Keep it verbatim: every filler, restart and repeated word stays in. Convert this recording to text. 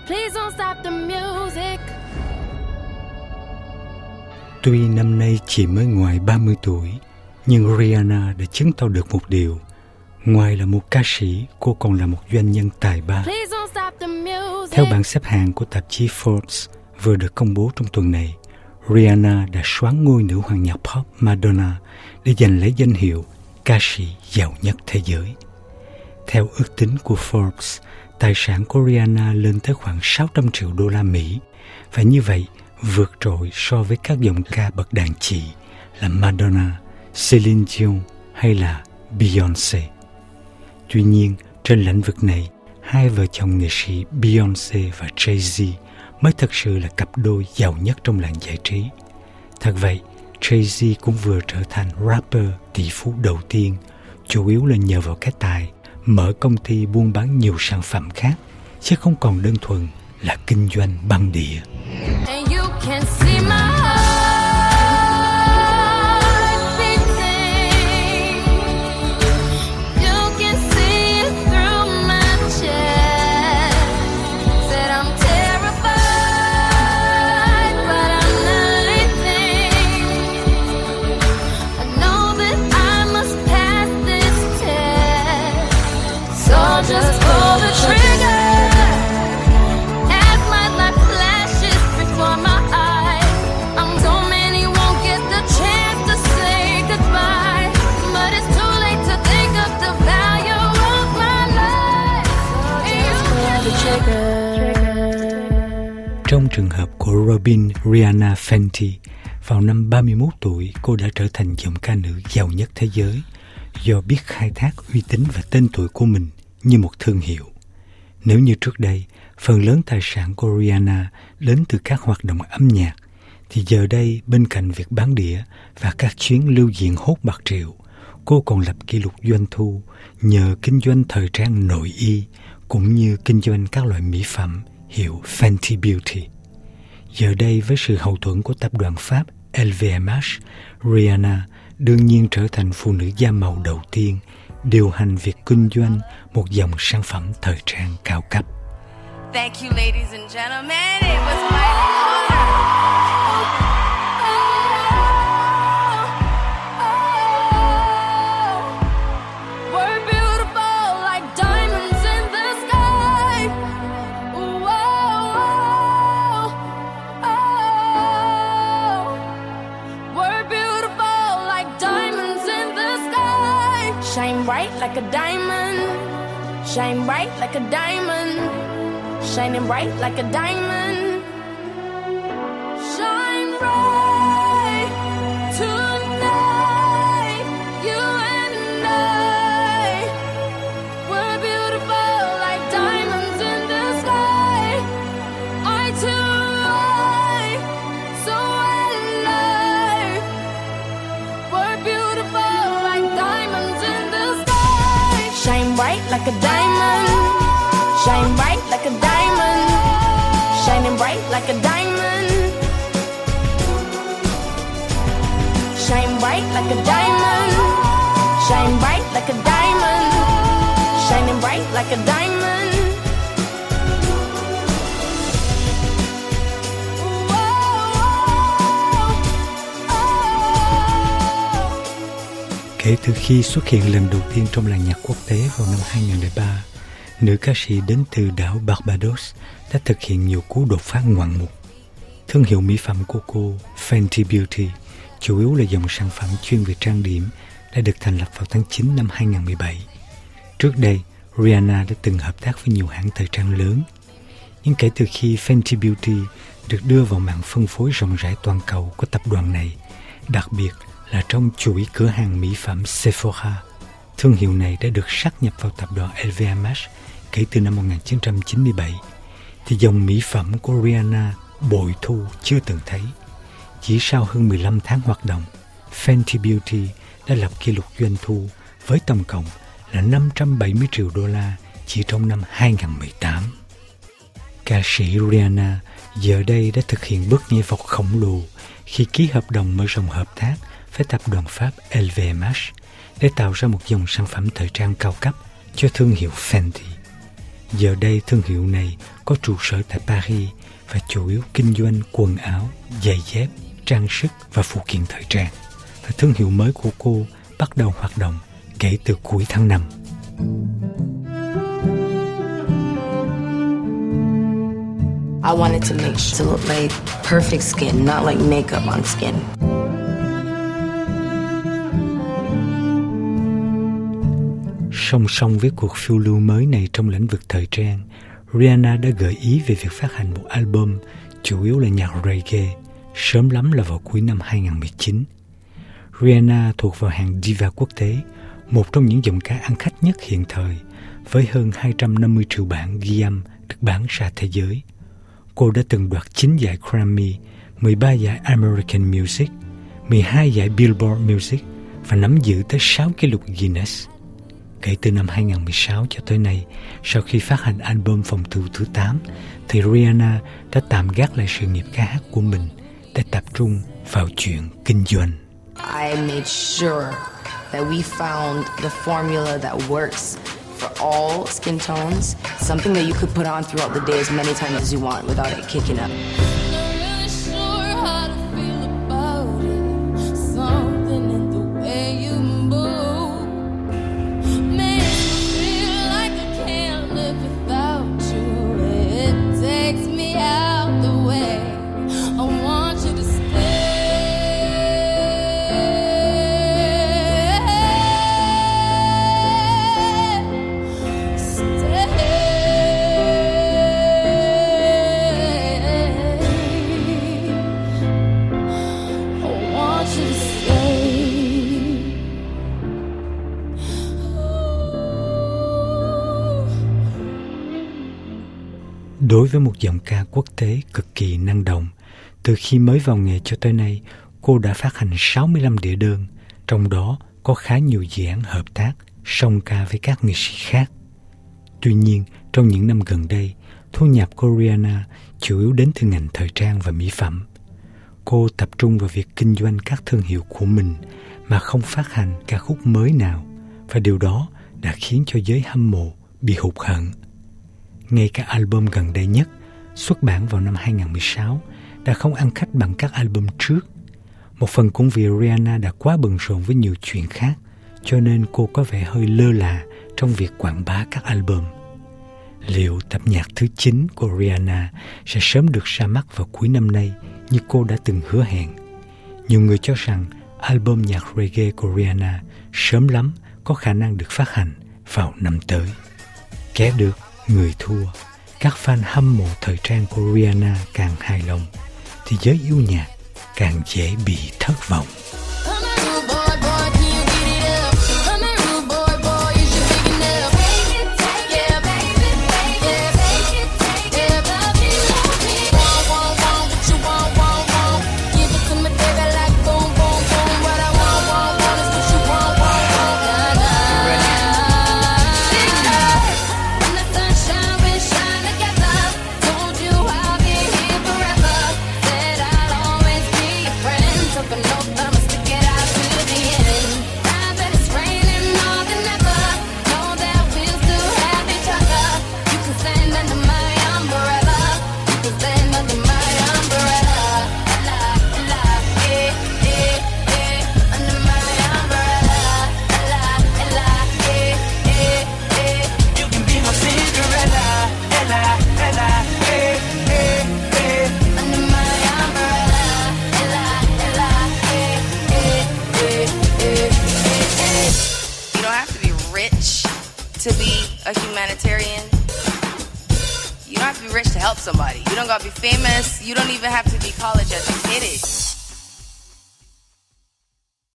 Please don't stop the music. Tuy năm nay chỉ mới ngoài ba mươi tuổi, nhưng Rihanna đã chứng tỏ được một điều. Ngoài là một ca sĩ, cô còn là một doanh nhân tài ba. Theo bảng xếp hạng của tạp chí Forbes vừa được công bố trong tuần này, Rihanna đã soán ngôi nữ hoàng nhạc pop Madonna để giành lấy danh hiệu ca sĩ giàu nhất thế giới. Theo ước tính của Forbes, tài sản của Rihanna lên tới khoảng sáu trăm triệu đô la Mỹ, và như vậy vượt trội so với các giọng ca bậc đàn chị là Madonna, Celine Dion hay là Beyoncé. Tuy nhiên, trên lĩnh vực này, hai vợ chồng nghệ sĩ Beyoncé và Jay-Z mới thực sự là cặp đôi giàu nhất trong làng giải trí. Thật vậy, Jay-Z cũng vừa trở thành rapper tỷ phú đầu tiên, chủ yếu là nhờ vào cái tài mở công ty buôn bán nhiều sản phẩm khác, chứ không còn đơn thuần là kinh doanh băng đĩa. Just pull the trigger as my life flashes before my eyes. I'm so many won't get the chance to say goodbye, but it's too late to think of the value of my life. Just pull the trigger. Trong trường hợp của Robyn Rihanna Fenty, vào năm ba mươi mốt tuổi, cô đã trở thành giọng ca nữ giàu nhất thế giới do biết khai thác uy tín và tên tuổi của mình như một thương hiệu. Nếu như trước đây, phần lớn tài sản của Rihanna đến từ các hoạt động âm nhạc, thì giờ đây bên cạnh việc bán đĩa và các chuyến lưu diễn hốt bạc triệu, cô còn lập kỷ lục doanh thu nhờ kinh doanh thời trang nội y cũng như kinh doanh các loại mỹ phẩm hiệu Fenty Beauty. Giờ đây với sự hậu thuẫn của tập đoàn Pháp L V M H, Rihanna đương nhiên trở thành phụ nữ da màu đầu tiên điều hành việc kinh doanh một dòng sản phẩm thời trang cao cấp. Thank you, ladies and gentlemen. It was my honor. We're beautiful like diamonds in the sky. Whoa, whoa, oh. We're beautiful like diamonds in the sky. Shine bright like a diamond. Shine bright like a diamond. Shining bright like a diamond. Shine bright tonight. You and I, we're beautiful like diamonds in the sky. Eye to eye, so alive. We're beautiful like diamonds in the sky. Shine bright like a diamond. Shine bright like a diamond. Shining bright like a diamond. Shine bright like a diamond. Shine bright like a diamond. Shining bright like a diamond. Kể từ khi xuất hiện lần đầu tiên trong làng nhạc quốc tế vào năm hai không không ba, nữ ca sĩ đến từ đảo Barbados đã thực hiện nhiều cú đột phá ngoạn mục. Thương hiệu mỹ phẩm của cô, Fenty Beauty, chủ yếu là dòng sản phẩm chuyên về trang điểm, đã được thành lập vào tháng chín năm hai không một bảy. Trước đây, Rihanna đã từng hợp tác với nhiều hãng thời trang lớn. Nhưng kể từ khi Fenty Beauty được đưa vào mạng phân phối rộng rãi toàn cầu của tập đoàn này, đặc biệt là trong chuỗi cửa hàng mỹ phẩm Sephora, thương hiệu này đã được sáp nhập vào tập đoàn L V M H kể từ năm một nghìn chín trăm chín mươi bảy, thì dòng mỹ phẩm của Rihanna bội thu chưa từng thấy. Chỉ sau hơn mười lăm tháng hoạt động, Fenty Beauty đã lập kỷ lục doanh thu với tổng cộng là năm trăm bảy mươi triệu đô la chỉ trong năm hai không một tám. Ca sĩ Rihanna giờ đây đã thực hiện bước nhảy vọt khổng lồ khi ký hợp đồng mở rộng hợp tác với tập đoàn Pháp L V M H để tạo ra một dòng sản phẩm thời trang cao cấp cho thương hiệu Fenty. Giờ đây thương hiệu này có trụ sở tại Paris và chủ yếu kinh doanh quần áo, giày dép, trang sức và phụ kiện thời trang. Và thương hiệu mới của cô bắt đầu hoạt động kể từ cuối tháng năm. I wanted to make sure to look like perfect skin, not like makeup on skin. Song song với cuộc phiêu lưu mới này trong lĩnh vực thời trang, Rihanna đã gợi ý về việc phát hành một album chủ yếu là nhạc reggae, sớm lắm là vào cuối năm hai không một chín. Rihanna thuộc vào hàng diva quốc tế, một trong những giọng ca ăn khách nhất hiện thời, với hơn hai trăm năm mươi triệu bản ghi âm được bán ra thế giới. Cô đã từng đoạt chín giải Grammy, mười ba giải American Music, mười hai giải Billboard Music và nắm giữ tới sáu kỷ lục Guinness. Kể từ năm hai không một sáu cho tới nay, sau khi phát hành album phòng thu thứ tám, thì Rihanna đã tạm gác lại sự nghiệp ca hát của mình để tập trung vào chuyện kinh doanh. I made sure that we found the formula that works for all skin tones, something that you could put on throughout the day as many times as you want without it kicking up. Đối với một giọng ca quốc tế cực kỳ năng động, từ khi mới vào nghề cho tới nay, cô đã phát hành sáu mươi lăm đĩa đơn, trong đó có khá nhiều dự án hợp tác, song ca với các nghệ sĩ khác. Tuy nhiên, trong những năm gần đây, thu nhập của Rihanna chủ yếu đến từ ngành thời trang và mỹ phẩm. Cô tập trung vào việc kinh doanh các thương hiệu của mình mà không phát hành ca khúc mới nào, và điều đó đã khiến cho giới hâm mộ bị hụt hẫng. Ngay cả album gần đây nhất, xuất bản vào năm hai không một sáu, đã không ăn khách bằng các album trước. Một phần cũng vì Rihanna đã quá bận rộn với nhiều chuyện khác, cho nên cô có vẻ hơi lơ là trong việc quảng bá các album. Liệu tập nhạc thứ chín của Rihanna sẽ sớm được ra mắt vào cuối năm nay như cô đã từng hứa hẹn? Nhiều người cho rằng album nhạc reggae của Rihanna sớm lắm có khả năng được phát hành vào năm tới. Kẻ được, người thua. Các fan hâm mộ thời trang của Rihanna càng hài lòng, thì giới yêu nhạc càng dễ bị thất vọng. To be a humanitarian, you don't have to be rich to help somebody. You don't gotta be famous. You don't even have to be college educated.